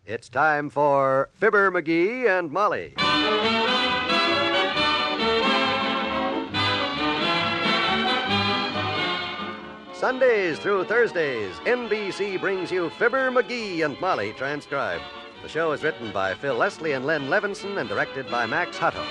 It's time for Fibber McGee and Molly. Sundays through Thursdays, NBC brings you Fibber McGee and Molly transcribed. The show is written by Phil Leslie and Len Levinson and directed by Max Hutto.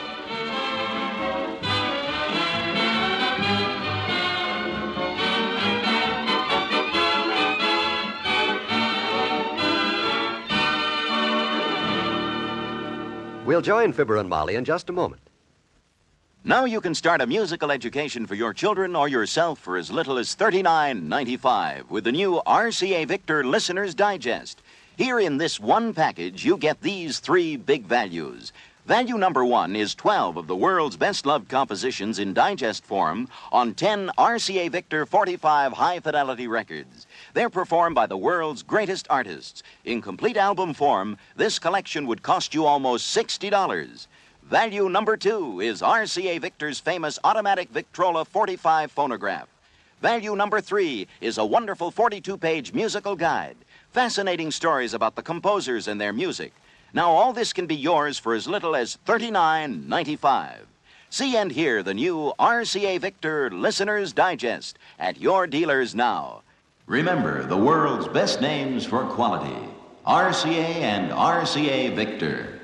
We'll join Fibber and Molly in just a moment. Now you can start a musical education for your children or yourself for as little as $39.95 with the new RCA Victor Listener's Digest. Here in this one package, you get these three big values. Value number 1 is 12 of the world's best-loved compositions in digest form on 10 RCA Victor 45 high-fidelity records. They're performed by the world's greatest artists. In complete album form, this collection would cost you almost $60. Value number 2 is RCA Victor's famous automatic Victrola 45 phonograph. Value number 3 is a wonderful 42-page musical guide. Fascinating stories about the composers and their music. Now, all this can be yours for as little as $39.95. See and hear the new RCA Victor Listener's Digest at your dealers now. Remember the world's best names for quality. RCA and RCA Victor.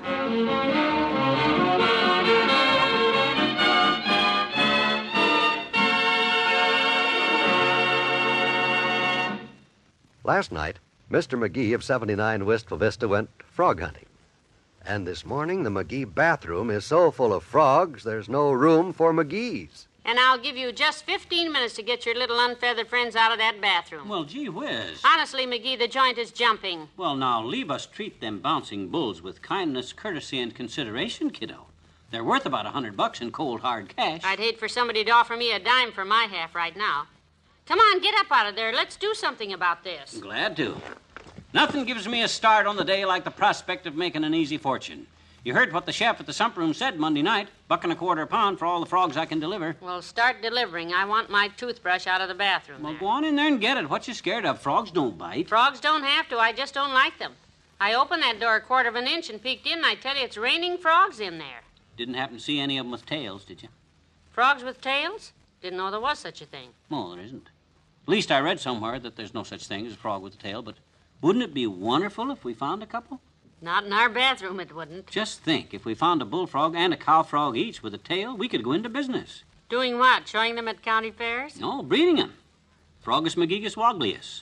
Last night, Mr. McGee of 79 Wistful Vista went frog hunting. And this morning, the McGee bathroom is so full of frogs, there's no room for McGees. And I'll give you just 15 minutes to get your little unfeathered friends out of that bathroom. Well, gee whiz. Honestly, McGee, the joint is jumping. Well, now, leave us treat them bouncing bulls with kindness, courtesy, and consideration, kiddo. They're worth about $100 in cold, hard cash. I'd hate for somebody to offer me a dime for my half right now. Come on, get up out of there. Let's do something about this. Glad to. Nothing gives me a start on the day like the prospect of making an easy fortune. You heard what the chef at the sump room said Monday night. $1.25 a pound for all the frogs I can deliver. Well, start delivering. I want my toothbrush out of the bathroom. Well, there. go on in there and get it. What you scared of? Frogs don't bite. Frogs don't have to. I just don't like them. I opened that door a quarter of an inch and peeked in, and I tell you, it's raining frogs in there. Didn't happen to see any of them with tails, did you? Frogs with tails? Didn't know there was such a thing. No, there isn't. At least I read somewhere that there's no such thing as a frog with a tail, but wouldn't it be wonderful if we found a couple? Not in our bathroom, it wouldn't. Just think, if we found a bullfrog and a cow frog each with a tail, we could go into business. Doing what? Showing them at county fairs? No, breeding them. Frogus McGeegus woglius.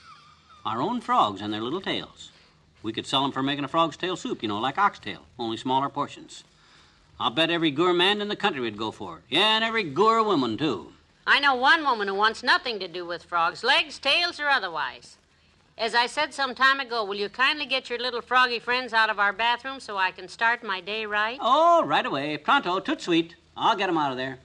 Our own frogs and their little tails. We could sell them for making a frog's tail soup, like oxtail, only smaller portions. I'll bet every gourmand in the country would go for it. Yeah, and every gour woman, too. I know one woman who wants nothing to do with frogs, legs, tails, or otherwise. As I said some time ago, will you kindly get your little froggy friends out of our bathroom so I can start my day right? Oh, right away. Pronto, tout sweet. I'll get them out of there.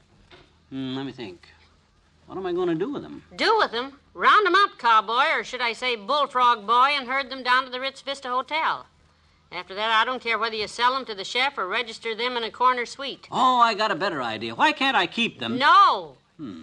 Let me think. What am I going to do with them? Do with them? Round them up, cowboy, or should I say bullfrog boy, and herd them down to the Ritz Vista Hotel. After that, I don't care whether you sell them to the chef or register them in a corner suite. Oh, I got a better idea. Why can't I keep them? No.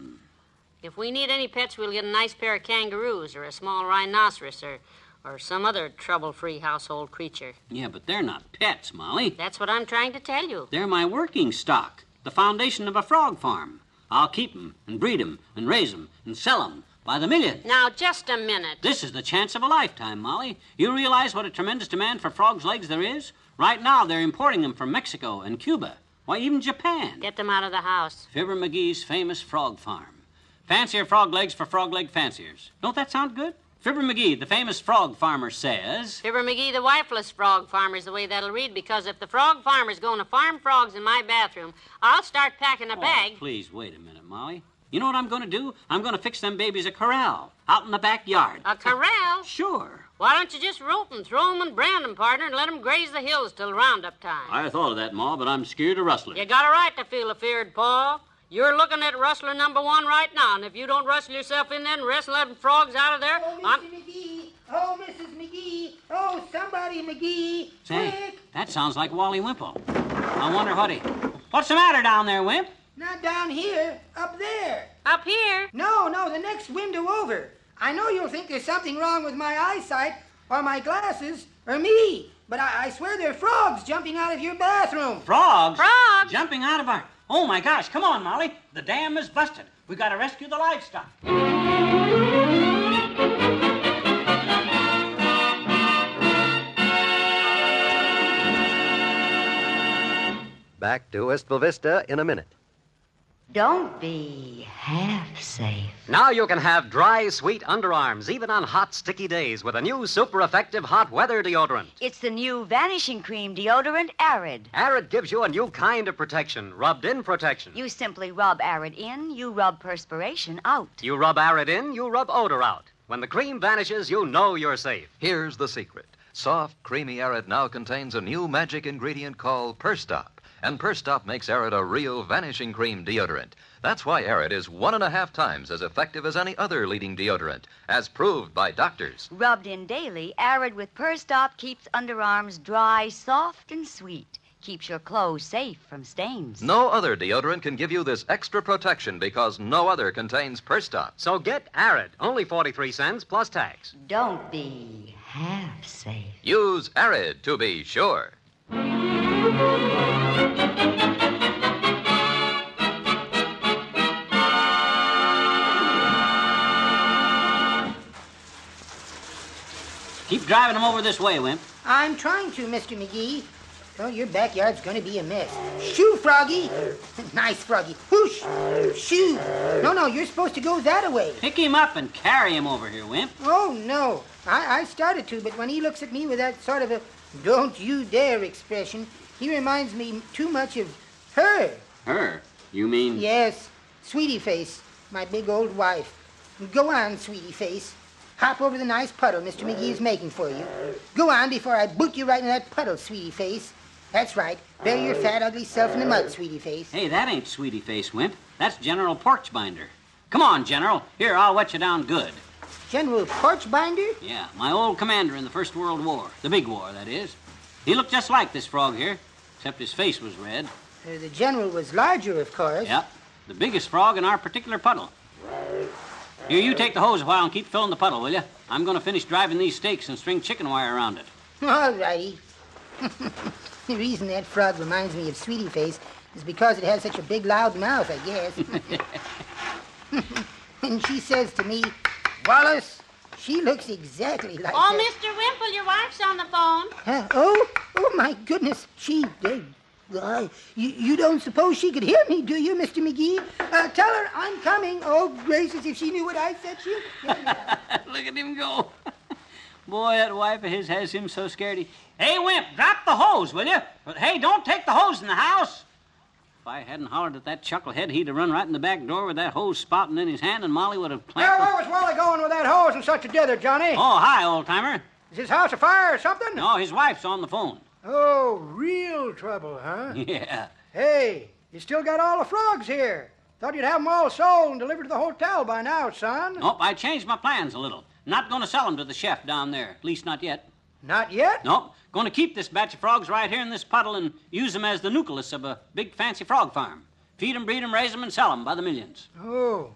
If we need any pets, we'll get a nice pair of kangaroos or a small rhinoceros or some other trouble-free household creature. Yeah, but they're not pets, Molly. That's what I'm trying to tell you. They're my working stock, the foundation of a frog farm. I'll keep them and breed them and raise them and sell them by the million. Now, just a minute. This is the chance of a lifetime, Molly. You realize what a tremendous demand for frogs' legs there is? Right now, they're importing them from Mexico and Cuba. Why, even Japan. Get them out of the house. Fibber McGee's famous frog farm. Fancier frog legs for frog leg fanciers. Don't that sound good? Fibber McGee, the famous frog farmer, says... Fibber McGee, the wifeless frog farmer, is the way that'll read, because if the frog farmer's going to farm frogs in my bathroom, I'll start packing a bag. Please, wait a minute, Molly. You know what I'm going to do? I'm going to fix them babies a corral out in the backyard. A corral? Sure. Why don't you just rope them, throw them, and brand them, partner, and let them graze the hills till roundup time? I thought of that, Ma, but I'm scared of rustlers. You got a right to feel afeard, Paul. You're looking at rustler number 1 right now, and if you don't rustle yourself in there and wrestle them frogs out of there... Oh, Mr. McGee! Oh, Mrs. McGee! Oh, somebody, McGee! Say, Quick! that sounds like Wally Wimple. I wonder what's the matter down there, Wimp? Not down here, up there. Up here? No, the next window over. I know you'll think there's something wrong with my eyesight or my glasses, Or me. But I swear there are frogs jumping out of your bathroom. Frogs? Frogs? Jumping out of our... Oh, my gosh. Come on, Molly. The dam is busted. We got to rescue the livestock. Back to Wistful Vista in a minute. Don't be half safe. Now you can have dry, sweet underarms, even on hot, sticky days, with a new super effective hot weather deodorant. It's the new Vanishing Cream deodorant, Arid. Arid gives you a new kind of protection, rubbed-in protection. You simply rub Arid in, you rub perspiration out. You rub Arid in, you rub odor out. When the cream vanishes, you know you're safe. Here's the secret. Soft, creamy Arid now contains a new magic ingredient called Perstop. And Perstop makes Arid a real Vanishing Cream deodorant. That's why Arid is 1.5 times as effective as any other leading deodorant, as proved by doctors. Rubbed in daily, Arid with Perstop keeps underarms dry, soft, and sweet. Keeps your clothes safe from stains. No other deodorant can give you this extra protection because no other contains Perstop. So get Arid, only 43 cents plus tax. Don't be half safe. Use Arid to be sure. Keep driving them over this way, Wimp. I'm trying to, Mr. McGee. Oh, your backyard's going to be a mess. Shoo, Froggy. Nice, Froggy. Whoosh. Shoo. No, you're supposed to go that way. Pick him up and carry him over here, Wimp. Oh, no. I started to, but when he looks at me with that sort of a don't you dare expression, he reminds me too much of her. Her? You mean... Yes, Sweetie Face, my big old wife. Go on, Sweetie Face. Hop over the nice puddle Mr. McGee is making for you. Go on before I boot you right in that puddle, Sweetie Face. That's right. Bury your fat, ugly self in the mud, Sweetie Face. Hey, that ain't Sweetie Face, Wimp. That's General Porchbinder. Come on, General. Here, I'll wet you down good. General Porchbinder? Yeah, my old commander in the First World War. The big war, that is. He looked just like this frog here, except his face was red. The general was larger, of course. Yep. The biggest frog in our particular puddle. Here, you take the hose a while and keep filling the puddle, will you? I'm going to finish driving these stakes and string chicken wire around it. All righty. The reason that frog reminds me of Sweetie Face is because it has such a big, loud mouth, I guess. And she says to me, Wallace, she looks exactly like Oh, her. Mr. Wimple, your wife's on the phone. Huh? Oh, my goodness. You don't suppose she could hear me, do you, Mr. McGee? Tell her I'm coming. Oh, gracious, if she knew what I said, she... Look at him go. Boy, that wife of his has him so scared he... Hey, Wimp, drop the hose, will you? But, hey, don't take the hose in the house. If I hadn't hollered at that chucklehead, he'd have run right in the back door with that hose spouting in his hand, and Molly would have clamped... Where was Wally going with that hose and such a dither, Johnny? Oh, hi, old-timer. Is his house afire or something? No, his wife's on the phone. Oh, real trouble, huh? Yeah. Hey, you still got all the frogs here. Thought you'd have them all sold and delivered to the hotel by now, son. Nope, I changed my plans a little. Not going to sell them to the chef down there, at least not yet. Not yet? Nope. Going to keep this batch of frogs right here in this puddle and use them as the nucleus of a big fancy frog farm. Feed them, breed them, raise them, and sell them by the millions. Oh.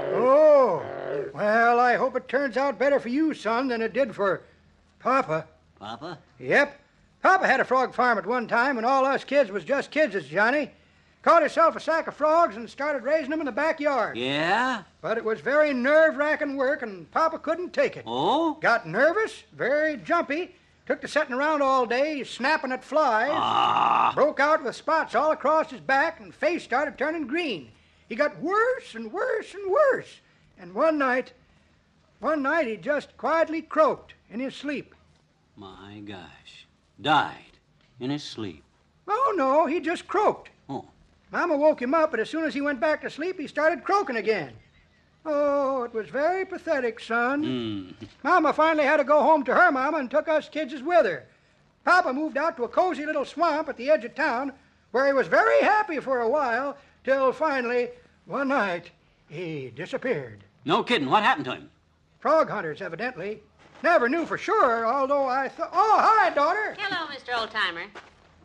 Well, I hope it turns out better for you, son, than it did for Papa. Papa? Yep. Papa had a frog farm at one time when all us kids was just kids as Johnny. Caught himself a sack of frogs and started raising them in the backyard. Yeah? But it was very nerve-wracking work, and Papa couldn't take it. Oh? Got nervous, very jumpy, took to sitting around all day, snapping at flies. Broke out with spots all across his back, and face started turning green. He got worse and worse and worse. And one night he just quietly croaked in his sleep. My gosh. Died in his sleep. Oh, no, he just croaked. Oh. Mama woke him up, but as soon as he went back to sleep, he started croaking again. Oh, it was very pathetic, son. Mama finally had to go home to her mama and took us kids with her. Papa moved out to a cozy little swamp at the edge of town where he was very happy for a while till finally, one night, he disappeared. No kidding. What happened to him? Frog hunters, evidently. Never knew for sure, although I thought... Oh, hi, daughter. Hello, Mr. Oldtimer.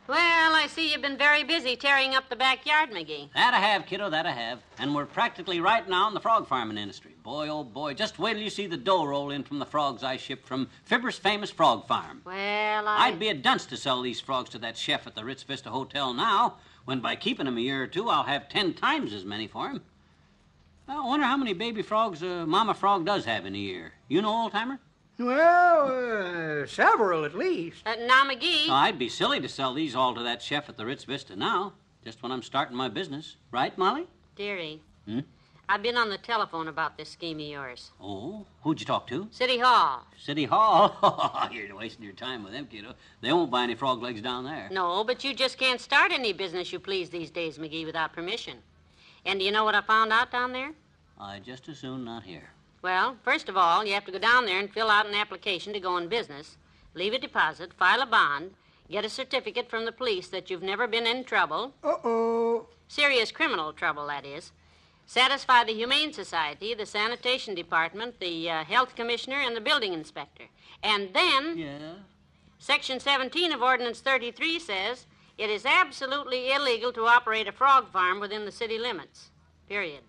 Well, I see you've been very busy tearing up the backyard, McGee. That I have, kiddo, that I have. And we're practically right now in the frog farming industry. Boy, oh boy, just wait till you see the dough roll in from the frogs I ship from Fibber's famous frog farm. Well, I'd be a dunce to sell these frogs to that chef at the Ritz Vista Hotel now, when by keeping them a year or two, I'll have 10 times as many for him. I wonder how many baby frogs a mama frog does have in a year. You know, old-timer? Well, several at least. Now, McGee. No, I'd be silly to sell these all to that chef at the Ritz Vista now, just when I'm starting my business. Right, Molly? Dearie. Hmm? I've been on the telephone about this scheme of yours. Oh, who'd you talk to? City Hall. City Hall? You're wasting your time with them, kiddo. They won't buy any frog legs down there. No, but you just can't start any business you please these days, McGee, without permission. And do you know what I found out down there? I'd just as soon not hear. Well, first of all, you have to go down there and fill out an application to go in business, leave a deposit, file a bond, get a certificate from the police that you've never been in trouble. Uh-oh. Serious criminal trouble, that is. Satisfy the Humane Society, the Sanitation Department, the Health Commissioner, and the Building Inspector. And then... Yeah? Section 17 of Ordinance 33 says it is absolutely illegal to operate a frog farm within the city limits. Period.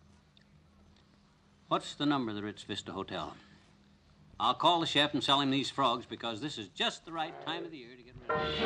What's the number of the Ritz Vista Hotel? I'll call the chef and sell him these frogs because this is just the right time of the year to get rid of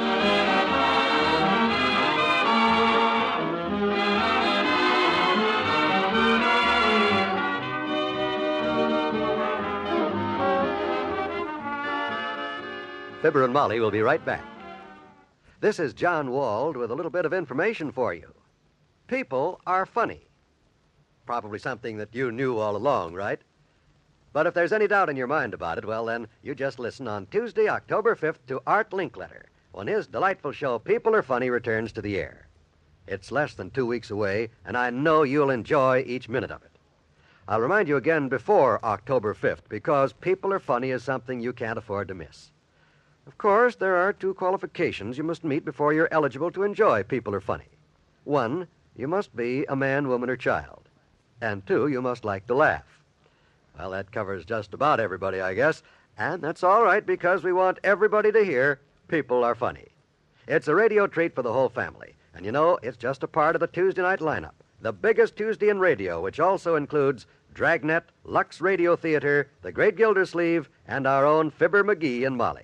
them. Fibber and Molly will be right back. This is John Wald with a little bit of information for you. People are funny. Probably something that you knew all along, right? But if there's any doubt in your mind about it, well, then you just listen on Tuesday, October 5th to Art Linkletter when his delightful show, People Are Funny, returns to the air. It's less than 2 weeks away, and I know you'll enjoy each minute of it. I'll remind you again before October 5th, because People Are Funny is something you can't afford to miss. Of course, there are 2 qualifications you must meet before you're eligible to enjoy People Are Funny. 1, you must be a man, woman, or child. And 2, you must like to laugh. Well, that covers just about everybody, I guess. And that's all right, because we want everybody to hear People Are Funny. It's a radio treat for the whole family. And you know, it's just a part of the Tuesday night lineup. The biggest Tuesday in radio, which also includes Dragnet, Lux Radio Theater, The Great Gildersleeve, and our own Fibber, McGee, and Molly.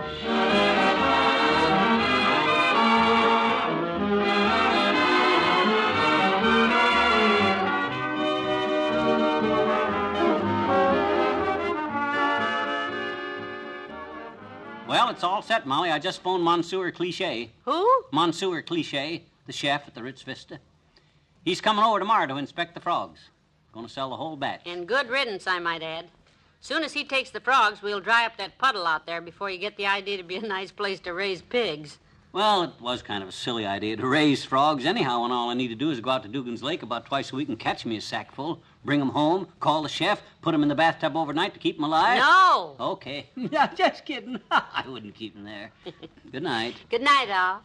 Well, it's all set, Molly. I just phoned Monsieur Cliché. Who? Monsieur Cliché, the chef at the Ritz Vista. He's coming over tomorrow to inspect the frogs. Going to sell the whole batch. And good riddance, I might add. Soon as he takes the frogs, we'll dry up that puddle out there before you get the idea to be a nice place to raise pigs. Well, it was kind of a silly idea to raise frogs anyhow, and all I need to do is go out to Dugan's Lake about twice a week and catch me a sack full, bring 'em home, call the chef, put 'em in the bathtub overnight to keep 'em alive. No! Okay. No, just kidding. I wouldn't keep 'em there. Good night. Good night, all.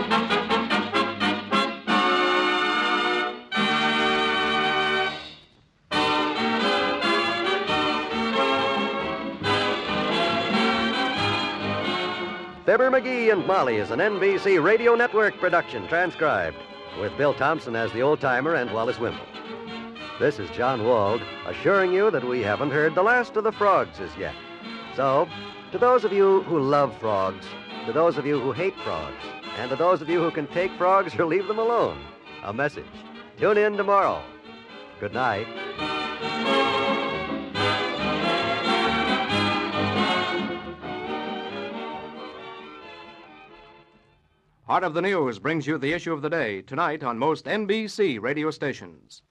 Fibber, McGee, and Molly is an NBC Radio Network production, transcribed, with Bill Thompson as the old-timer and Wallace Wimble. This is John Wald, assuring you that we haven't heard the last of the frogs as yet. So, to those of you who love frogs, to those of you who hate frogs, and to those of you who can take frogs or leave them alone, a message. Tune in tomorrow. Good night. Heart of the News brings you the issue of the day tonight on most NBC radio stations.